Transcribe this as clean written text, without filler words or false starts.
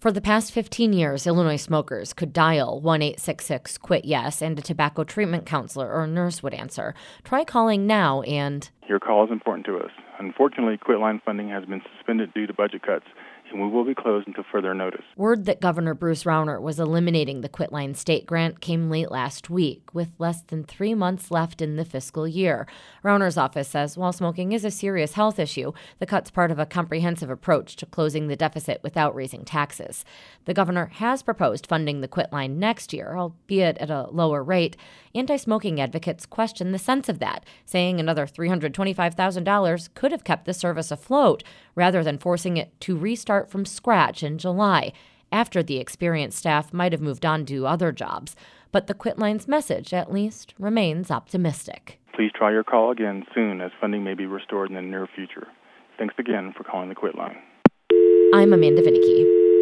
For the past 15 years, Illinois smokers could dial 1-866-QUIT-YES and a tobacco treatment counselor or nurse would answer. Try calling now and... Your call is important to us. Unfortunately, QuitLine funding has been suspended due to budget cuts, and we will be closed until further notice. Word that Governor Bruce Rauner was eliminating the QuitLine state grant came late last week, with less than 3 months left in the fiscal year. Rauner's office says while smoking is a serious health issue, the cut's part of a comprehensive approach to closing the deficit without raising taxes. The governor has proposed funding the QuitLine next year, albeit at a lower rate. Anti-smoking advocates question the sense of that, saying another $325,000 could have kept the service afloat, rather than forcing it to restart from scratch in July, after the experienced staff might have moved on to other jobs. But the QuitLine's message, at least, remains optimistic. Please try your call again soon, as funding may be restored in the near future. Thanks again for calling the QuitLine. I'm Amanda Vinicky.